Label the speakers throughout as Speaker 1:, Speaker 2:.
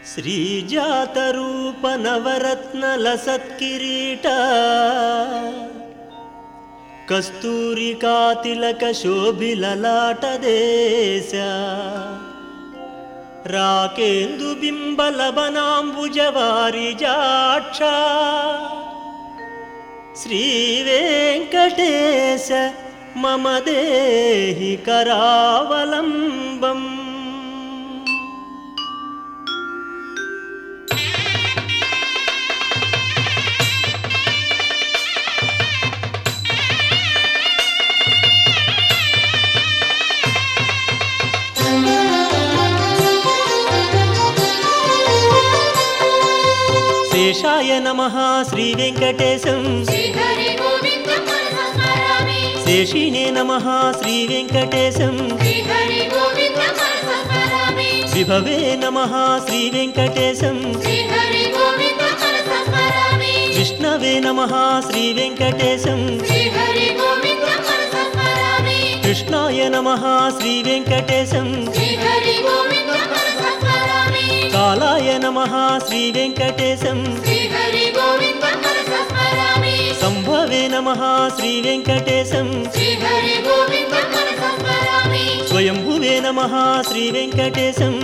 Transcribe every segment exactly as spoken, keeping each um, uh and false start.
Speaker 1: శ్రీజాతరూప నవరత్నల సత్కిరీట కస్తూరికాతిలక శోభిలలాట దేశ రాకేందు బింబలబనాంబుజవారి జాక్ష శ్రీ వెంకటేశ మమ దేహి కరావలంబం. శేషాయ నమః శ్రీ వెంకటేశం, శేషినే నమః శ్రీ వెంకటేశం, విభవే నమః శ్రీ వెంకటేశం, విష్ణవే నమః శ్రీ వెంకటేశం, కృష్ణాయ నమః శ్రీ వెంకటేశం, కాలాయ నమః శ్రీ వెంకటేశం, సంభవే నమః శ్రీ వెంకటేశం, స్వయంభువే నమః శ్రీ వెంకటేశం,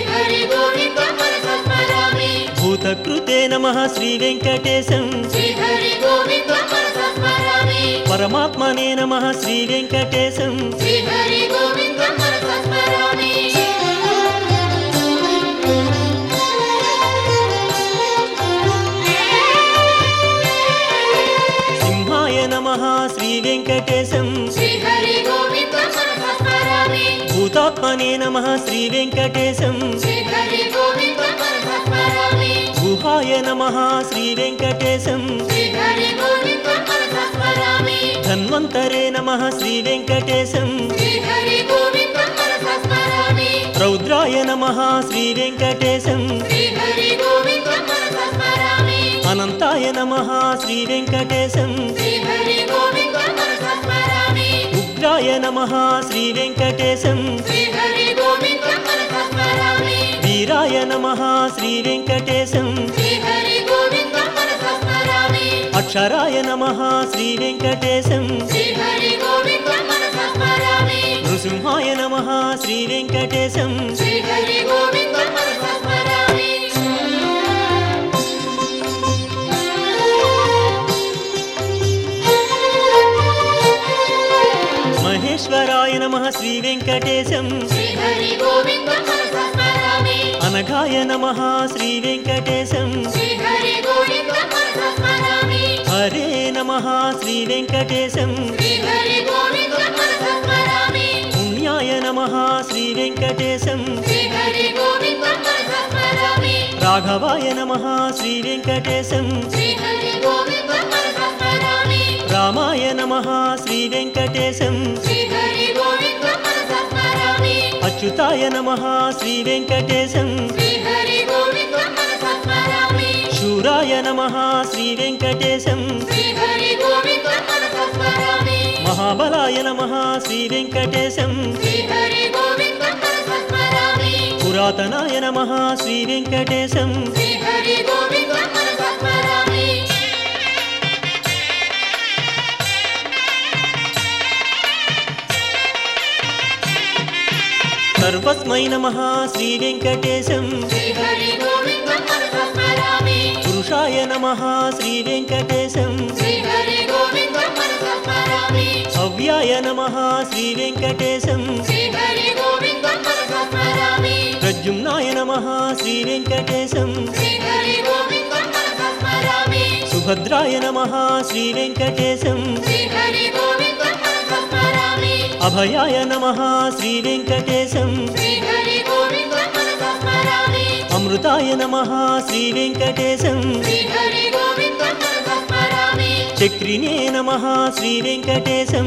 Speaker 1: భూతకృతే నమః శ్రీ వెంకటేశం, పరమాత్మనే నమః శ్రీ వెంకటేశం, నమః శ్రీ వెంకటేశం, భూతాత్మనే నమః శ్రీ వెంకటేశం, గుహాయ నమః శ్రీ వెంకటేశం, ధన్వంతరే నమః శ్రీ వెంకటేశం, రౌద్రాయ నమః శ్రీ వెంకటేశం, అనంతాయ నమః శ్రీ వెంకటేశం, ఉగ్రాయ నమః శ్రీ వెంకటేశం, వీరాయ నమః శ్రీ వెంకటేశం, అక్షరాయ నమః శ్రీ వెంకటేశం, నృసింహాయ నమః శ్రీ వెంకటేశం, మహేశ్వరాయ నమః శ్రీ వెంకటేశం, అనఘాయ నమః శ్రీ వెంకటేశం, హరే నమః శ్రీ వెంకటేశం, పుణ్యాయ నమః శ్రీ వెంకటేశం, రాఘవాయ నమః శ్రీ వెంకటేశం, రామాయ నమః శ్రీ వెంకటేశం, అచ్యుతాయ నమః శ్రీ వెంకటేశం, శూరాయ నమః శ్రీ వెంకటేశం, మహాబలాయ నమః శ్రీ వెంకటేశం, పురాతనాయ నమః శ్రీ వెంకటేశం, సర్వస్మై నమః శ్రీ వెంకటేశం, పురుషాయ నమః శ్రీ వెంకటేశం, అవ్యాయ నమః శ్రీ వెంకటేశం, ప్రద్యుమ్నాయ నమః శ్రీ వెంకటేశం, సుభద్రాయ నమః శ్రీ వెంకటేశం, అభయాయ నమః శ్రీ వెంకటేశం, అమృతాయ నమః శ్రీ వెంకటేశం, చక్రినే నమః శ్రీ వెంకటేశం,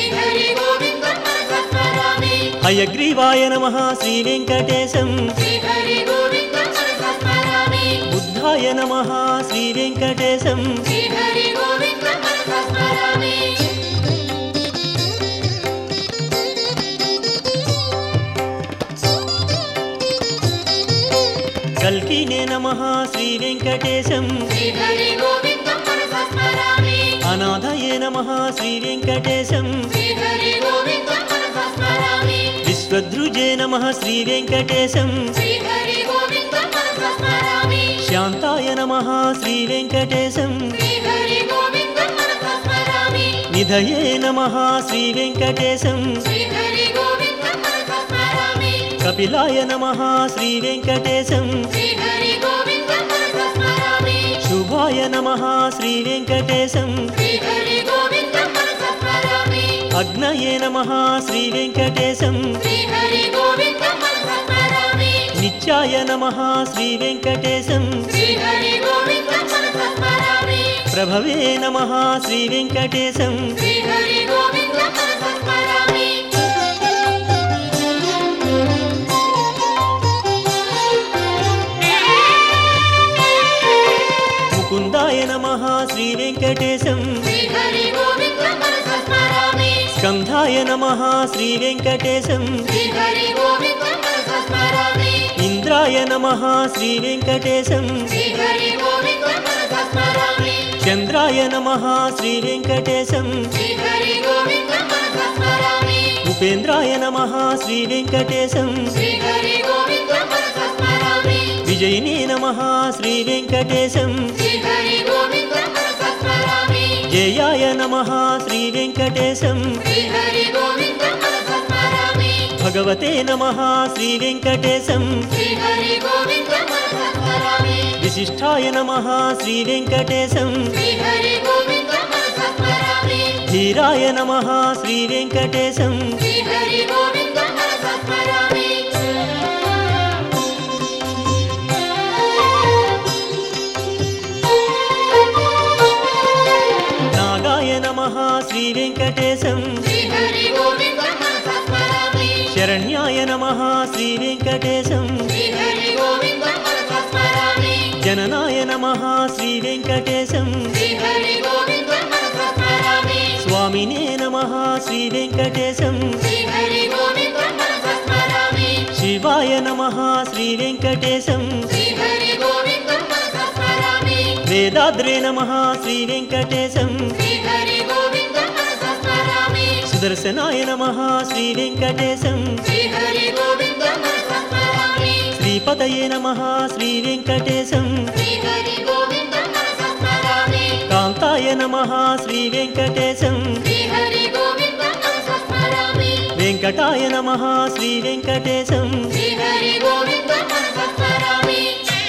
Speaker 1: హయగ్రీవాయ నమః శ్రీ వెంకటేశం, బుద్ధాయ నమః శ్రీ వెంకటేశం, కల్కినే నమః శ్రీ వెంకటేశం
Speaker 2: శ్రీహరి గోవిందం మనసా స్మరామి
Speaker 1: అనాథయే నమః శ్రీ వెంకటేశం
Speaker 2: శ్రీహరి గోవిందం మనసా స్మరామి
Speaker 1: విశ్వద్రుజే నమః శ్రీ వెంకటేశం
Speaker 2: శ్రీహరి గోవిందం మనసా స్మరామి
Speaker 1: శాంతాయ నమః శ్రీ వెంకటేశం
Speaker 2: శ్రీహరి గోవిందం మనసా స్మరామి
Speaker 1: నిధయే నమః శ్రీ వెంకటేశం
Speaker 2: శ్రీహరి గోవిందం మనసా స్మరామి
Speaker 1: కపిలాయ నమః శ్రీ వెంకటేశం
Speaker 2: శ్రీహరి గోవిందం మనసా స్మరామి
Speaker 1: శుభాయ నమః శ్రీ వెంకటేశం
Speaker 2: శ్రీహరి గోవిందం మనసా స్మరామి
Speaker 1: అగ్నయే నమః శ్రీ వెంకటేశం
Speaker 2: శ్రీహరి గోవిందం మనసా స్మరామి
Speaker 1: నిత్యాయ నమః శ్రీ వెంకటేశం
Speaker 2: శ్రీహరి గోవిందం మనసా స్మరామి
Speaker 1: ప్రభవే నమః శ్రీ వెంకటేశం
Speaker 2: శ్రీహరి గోవిందం మనసా స్మరామి
Speaker 1: ముకుందాయ నమః శ్రీ వెంకటేశం
Speaker 2: శ్రీహరి గోవిందం మనసా స్మరామి
Speaker 1: స్కంధాయ నమః శ్రీ వెంకటేశం
Speaker 2: శ్రీహరి గోవిందం మనసా స్మరామి
Speaker 1: ఇంద్రాయ నమః శ్రీ వెంకటేశం
Speaker 2: శ్రీహరి గోవిందం మనసా స్మరామి
Speaker 1: చంద్రాయ నమః శ్రీ వెంకటేశం
Speaker 2: శ్రీహరి గోవిందం మనసా స్మరామి
Speaker 1: ఉపేంద్రాయ నమః శ్రీ వెంకటేశం
Speaker 2: శ్రీహరి గోవిందం మనసా స్మరామి
Speaker 1: విజయినే నమః శ్రీ వెంకటేశం
Speaker 2: శ్రీహరి గోవిందం మనసా స్మరామి
Speaker 1: జయాయ నమః శ్రీ వెంకటేశం
Speaker 2: శ్రీహరి గోవిందం మనసా స్మరామి
Speaker 1: భగవతే నమః శ్రీ వెంకటేశం
Speaker 2: శ్రీహరి గోవిందం మనసా స్మరామి
Speaker 1: విశిష్టాయ నమః శ్రీ వెంకటేశం
Speaker 2: శ్రీహరి గోవిందం మనసా స్మరామి
Speaker 1: ధీరాయ నమః శ్రీ వెంకటేశం
Speaker 2: శ్రీహరి గోవిందం మనసా స్మరామి
Speaker 1: నాగాయ నమః శ్రీ వెంకటేశం
Speaker 2: శ్రీహరి గోవిందం మనసా స్మరామి
Speaker 1: శరణ్యాయ నమః శ్రీ వెంకటేశం
Speaker 2: శ్రీహరి గోవిందం మనసా స్మరామి
Speaker 1: జననాయ నమః శ్రీ వెంకటేశం
Speaker 2: శ్రీహరి గోవిందం మనసా స్మరామి
Speaker 1: స్వామినే నమః శ్రీ వెంకటేశం
Speaker 2: శ్రీహరి గోవిందం మనసా స్మరామి
Speaker 1: శివాయ నమః శ్రీ వెంకటేశం
Speaker 2: శ్రీహరి గోవిందం మనసా స్మరామి
Speaker 1: వేదాద్రే నమః శ్రీ వెంకటేశం
Speaker 2: శ్రీహరి గోవిందం మనసా స్మరామి
Speaker 1: సుదర్శనాయ నమః శ్రీ వెంకటేశం
Speaker 2: శ్రీహరి గోవిందం మనసా స్మరామి
Speaker 1: శ్రీపతయే నమః శ్రీ వెంకటేశం
Speaker 2: శ్రీహరి గోవిందం మనసా స్మరామి
Speaker 1: కాంతాయ నమః శ్రీ వెంకటేశం
Speaker 2: శ్రీహరి గోవిందం మనసా స్మరామి
Speaker 1: వెంకటాయ నమః శ్రీ వెంకటేశం
Speaker 2: శ్రీహరి గోవిందం మనసా స్మరామి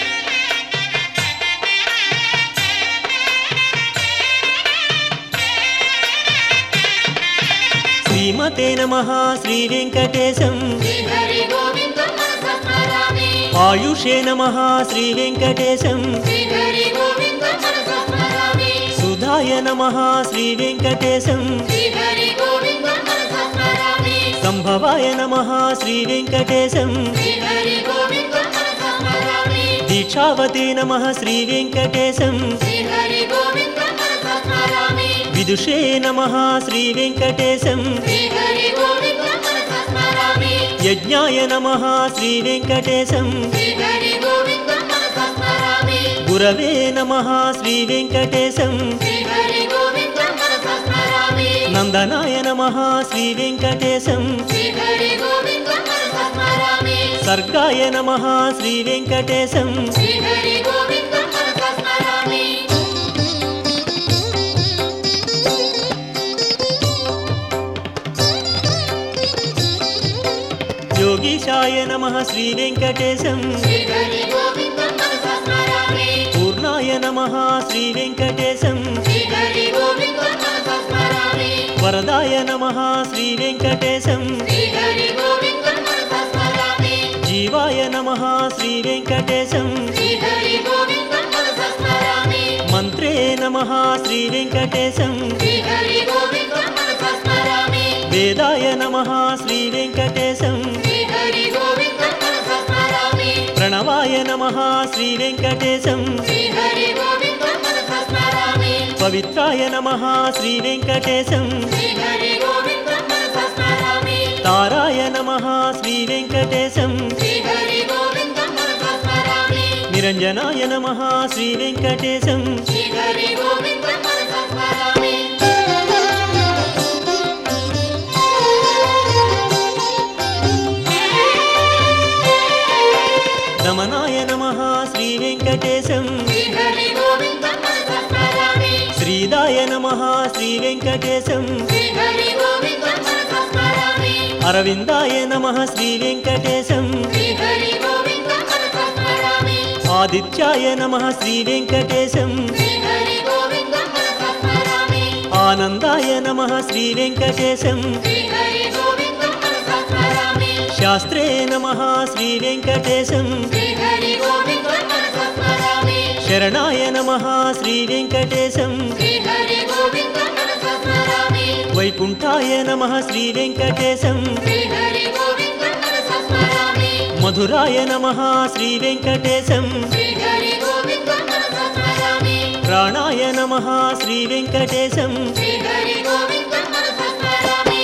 Speaker 1: శ్రీమతే నమః శ్రీ వెంకటేశం
Speaker 2: శ్రీహరి గోవిందం మనసా స్మరామి
Speaker 1: ఆయుషే నమః శ్రీ వెంకటేశం
Speaker 2: శ్రీహరి గోవిందం మనసా స్మరామి
Speaker 1: సుధాయ నమః శ్రీ వెంకటేశం
Speaker 2: శ్రీహరి గోవిందం మనసా స్మరామి
Speaker 1: సంభవాయ నమః శ్రీ వెంకటేశం
Speaker 2: శ్రీహరి గోవిందం మనసా స్మరామి
Speaker 1: దీక్షావతే నమః శ్రీ వెంకటేశం
Speaker 2: శ్రీహరి గోవిందం మనసా స్మరామి
Speaker 1: విదుషే నమః శ్రీ వెంకటేశం
Speaker 2: శ్రీహరి గోవిందం మనసా స్మరామి
Speaker 1: యజ్ఞాయ నమః శ్రీ వెంకటేశం
Speaker 2: శ్రీహరి గోవిందం మనసా స్మరామి
Speaker 1: గురవే నమః శ్రీ వెంకటేశం
Speaker 2: శ్రీహరి గోవిందం మనసా స్మరామి
Speaker 1: నందనాయ నమః శ్రీ వెంకటేశం
Speaker 2: శ్రీహరి గోవిందం మనసా స్మరామి
Speaker 1: సర్గాయ నమః శ్రీ వెంకటేశం
Speaker 2: శ్రీహరి గోవిందం మనసా స్మరామి
Speaker 1: యోగీశాయ నమః శ్రీ వెంకటేశం
Speaker 2: శ్రీహరి గోవిందం మనసా స్మరామి
Speaker 1: పూర్ణాయ నమః శ్రీ వెంకటేశం
Speaker 2: శ్రీహరి గోవిందం మనసా స్మరామి
Speaker 1: వరదాయ నమః శ్రీ వెంకటేశం
Speaker 2: శ్రీహరి గోవిందం మనసా స్మరామి
Speaker 1: జీవాయ నమః శ్రీ వెంకటేశం
Speaker 2: శ్రీహరి గోవిందం మనసా స్మరామి
Speaker 1: మంత్రే నమః శ్రీ వెంకటేశం
Speaker 2: శ్రీహరి గోవిందం మనసా స్మరామి
Speaker 1: వేదాయ నమః శ్రీ వెంకటేశం
Speaker 2: శ్రీహరి గోవిందం మనసా స్మరామి
Speaker 1: ప్రణవాయ నమః శ్రీ వెంకటేశం
Speaker 2: శ్రీహరి గోవిందం మనసా స్మరామి
Speaker 1: పవిత్ర పవిత్రాయ నమః శ్రీ వెంకటేశం
Speaker 2: శ్రీహరి గోవిందం మనసా స్మరామి
Speaker 1: తారాయ నమః శ్రీ వెంకటేశం
Speaker 2: శ్రీహరి గోవిందం మనసా స్మరామి
Speaker 1: నిరంజనాయ నమః శ్రీ వెంకటేశం
Speaker 2: శ్రీహరి గోవిందం మనసా స్మరామి
Speaker 1: రమణాయ నమః శ్రీ వెంకటేశం
Speaker 2: శ్రీహరి గోవిందం మనసా స్మరామి
Speaker 1: శ్రీదాయ నమః శ్రీ వెంకటేశం
Speaker 2: శ్రీహరి గోవిందం మనసా స్మరామి
Speaker 1: అరవిందాయ నమః శ్రీ వెంకటేశం
Speaker 2: శ్రీహరి గోవిందం మనసా స్మరామి
Speaker 1: ఆదిత్యాయ నమః శ్రీ వెంకటేశం
Speaker 2: శ్రీహరి గోవిందం మనసా స్మరామి
Speaker 1: ఆనందాయ నమః శ్రీ వెంకటేశం
Speaker 2: శ్రీహరి గోవిందం మనసా స్మరామి
Speaker 1: శాస్త్రే నమః శ్రీ వెంకటేశం
Speaker 2: శ్రీహరి గోవిందం మనసా స్మరామి
Speaker 1: శరణాయ నమః శ్రీ వెంకటేశం
Speaker 2: శ్రీహరి గోవిందం మనసా స్మరామి
Speaker 1: వైకుంఠాయ నమః శ్రీ వెంకటేశం
Speaker 2: శ్రీహరి గోవిందం మనసా స్మరామి
Speaker 1: మధురాయ నమః శ్రీ వెంకటేశం
Speaker 2: శ్రీహరి గోవిందం మనసా స్మరామి
Speaker 1: ప్రాణాయ నమః శ్రీ వెంకటేశం
Speaker 2: శ్రీహరి గోవిందం మనసా స్మరామి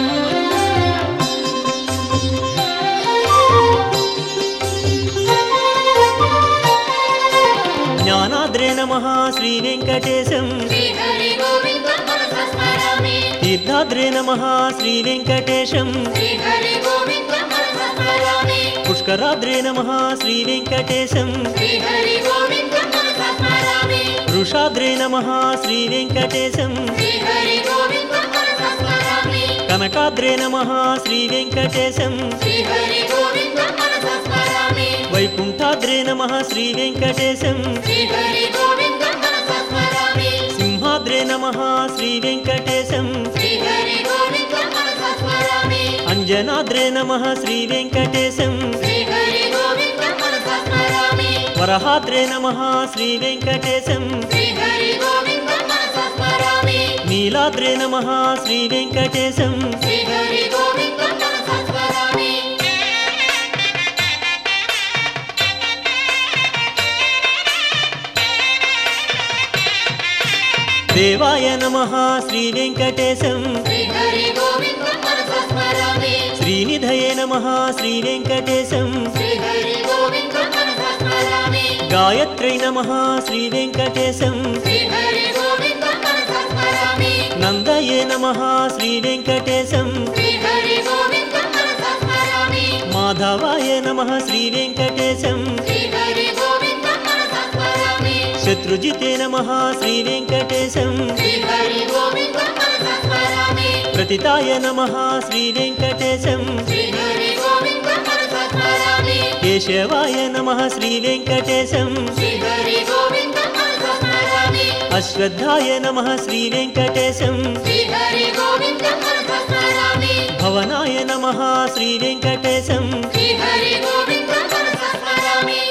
Speaker 1: జ్ఞానాద్రే నమః శ్రీ వెంకటేశం
Speaker 2: శ్రీహరి గోవిందం మనసా స్మరామి
Speaker 1: తీర్థాద్రే నమః శ్రీ వెంకటేశం
Speaker 2: శ్రీహరి గోవిందం మనసా స్మరామి
Speaker 1: పుష్కరాద్రే నమః శ్రీ వెంకటేశం
Speaker 2: శ్రీహరి గోవిందం మనసా స్మరామి
Speaker 1: వృషాద్రే నమః శ్రీ వెంకటేశం
Speaker 2: శ్రీహరి గోవిందం మనసా స్మరామి
Speaker 1: కనకాద్రే నమః శ్రీ వెంకటేశం
Speaker 2: శ్రీహరి గోవిందం మనసా స్మరామి
Speaker 1: వైకుంఠాద్రే నమః శ్రీ వెంకటేశం
Speaker 2: శ్రీహరి గోవిందం మనసా స్మరామి
Speaker 1: సింహాద్రే నమః శ్రీ వెంకటేశం
Speaker 2: శ్రీహరి గోవిందం మనసా స్మరామి
Speaker 1: అంజనాద్రే నమః శ్రీ వెంకటేశం
Speaker 2: శ్రీహరి గోవిందం మనసా స్మరామి
Speaker 1: వరహాద్రే నమః శ్రీ వెంకటేశం
Speaker 2: శ్రీహరి గోవిందం మనసా స్మరామి
Speaker 1: నీలాద్రే నమః శ్రీ వెంకటేశం
Speaker 2: శ్రీహరి గోవిందం మనసా స్మరామి
Speaker 1: దేవాయ నమః శ్రీ వెంకటేశం
Speaker 2: శ్రీహరి గోవిందం మనసా స్మరామి
Speaker 1: శ్రీనిధయే నమః శ్రీ వెంకటేశం
Speaker 2: శ్రీహరి గోవిందం మనసా స్మరామి
Speaker 1: గాయత్రై నమః శ్రీ వెంకటేశం
Speaker 2: శ్రీహరి గోవిందం మనసా స్మరామి
Speaker 1: నందయే నమః శ్రీ వెంకటేశం
Speaker 2: శ్రీహరి గోవిందం మనసా స్మరామి
Speaker 1: మాధవాయ నమః శ్రీ వెంకటేశం
Speaker 2: శ్రీహరి గోవిందం మనసా స్మరామి
Speaker 1: శత్రుజితే నమః శ్రీ వెంకటేశం
Speaker 2: శ్రీహరి గోవిందం మనసా స్మరామి
Speaker 1: ప్రతితాయ నమః శ్రీ వెంకటేశం
Speaker 2: శ్రీహరి గోవిందం మనసా స్మరామి
Speaker 1: కేశవాయ నమః శ్రీ వెంకటేశం
Speaker 2: శ్రీహరి గోవిందం మనసా స్మరామి
Speaker 1: అశ్వత్థాయ నమః శ్రీ వెంకటేశం
Speaker 2: శ్రీహరి గోవిందం మనసా స్మరామి
Speaker 1: భవనాయ నమః శ్రీ వెంకటేశం
Speaker 2: శ్రీహరి గోవిందం మనసా స్మరామి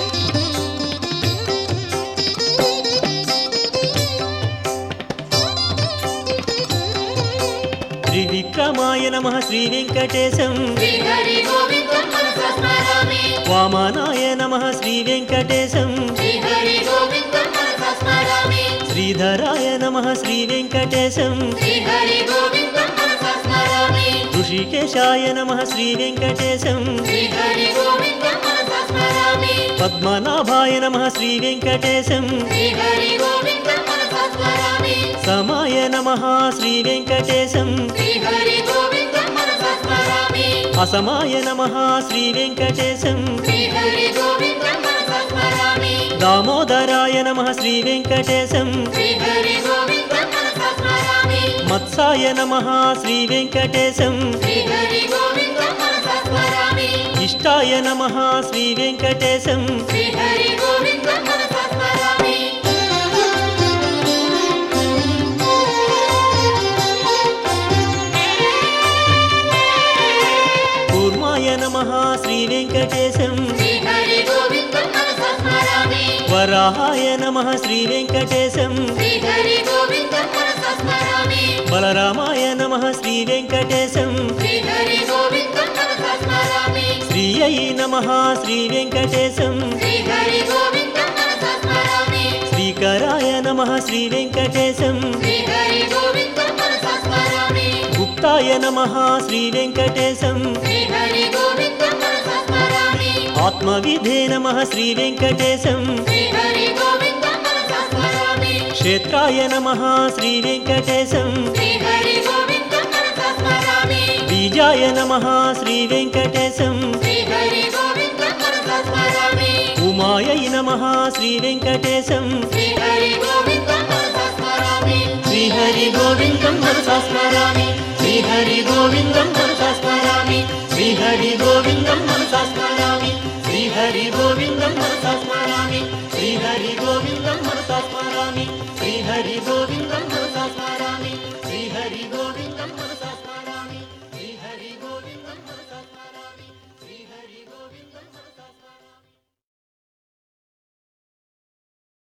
Speaker 1: త్రివిక్రమాయ నమః శ్రీ వెంకటేశం
Speaker 2: శ్రీహరి గోవిందం మనసా స్మరామి
Speaker 1: వామనాయ నమః శ్రీ వెంకటేశం
Speaker 2: శ్రీహరి గోవిందం మనసా స్మరామి
Speaker 1: శ్రీధరాయ నమః శ్రీ వెంకటేశం
Speaker 2: శ్రీహరి గోవిందం మనసా స్మరామి
Speaker 1: ఋషికేశాయ నమః శ్రీ వెంకటేశం
Speaker 2: శ్రీహరి గోవిందం మనసా స్మరామి
Speaker 1: పద్మనాభాయ నమః శ్రీ వెంకటేశం
Speaker 2: శ్రీహరి గోవిందం మనసా స్మరామి
Speaker 1: సమాయ నమః శ్రీ వెంకటేశం
Speaker 2: శ్రీహరి గోవిందం మనసా స్మరామి
Speaker 1: అసమాయ నమః శ్రీ వెంకటేశం
Speaker 2: శ్రీహరి గోవిందం మనసా స్మరామి
Speaker 1: దామోదరాయ నమః శ్రీ వెంకటేశం
Speaker 2: శ్రీహరి గోవిందం మనసా స్మరామి
Speaker 1: మత్సాయ నమః శ్రీ వెంకటేశం
Speaker 2: శ్రీహరి గోవిందం మనసా స్మరామి
Speaker 1: ఇష్టాయ నమః శ్రీ వెంకటేశం
Speaker 2: శ్రీహరి గోవిందం మనసా స్మరామి
Speaker 1: కూర్మాయ నమః శ్రీ వెంకటేశం
Speaker 2: శ్రీహరి గోవిందం మనసా స్మరామి
Speaker 1: వరాహాయ నమః శ్రీ వెంకటేశం
Speaker 2: శ్రీహరి గోవిందం మనసా స్మరామి
Speaker 1: బలరామాయ నమః శ్రీ వెంకటేశం
Speaker 2: శ్రీహరి గోవిందం మనసా స్మరామి
Speaker 1: శ్రీయై నమః శ్రీ వెంకటేశం
Speaker 2: శ్రీహరి గోవిందం మనసా స్మరామి
Speaker 1: శ్రీకరాయ నమః శ్రీ వెంకటేశం
Speaker 2: శ్రీహరి గోవిందం మనసా స్మరామి
Speaker 1: గుప్తాయ నమః శ్రీ వెంకటేశం
Speaker 2: శ్రీహరి గోవిందం మనసా స్మరామి
Speaker 1: ఆత్మ ఆత్మవిధే నమః శ్రీ వెంకటేశం
Speaker 2: శ్రీహరి గోవిందం మనసా స్మరామి
Speaker 1: క్షేత్రాయ నమః శ్రీ వెంకటేశం
Speaker 2: శ్రీహరి గోవిందం మనసా స్మరామి
Speaker 1: బీజాయ నమః శ్రీ వెంకటేశం
Speaker 2: శ్రీహరి గోవిందం మనసా స్మరామి
Speaker 1: ఉమాయై నమః శ్రీ వెంకటేశం
Speaker 2: శ్రీహరి గోవిందం మనసా స్మరామి
Speaker 1: శ్రీహరి గోవిందం మనసా స్మరామి శ్రీహరి గోవిందం మనసా స్మరామి శ్రీహరి గోవిందం మనసా స్మరామి శ్రీహరి గోవిందం మనసా స్మరామి శ్రీహరి గోవిందం మనసా స్మరామి శ్రీహరి గోవిందం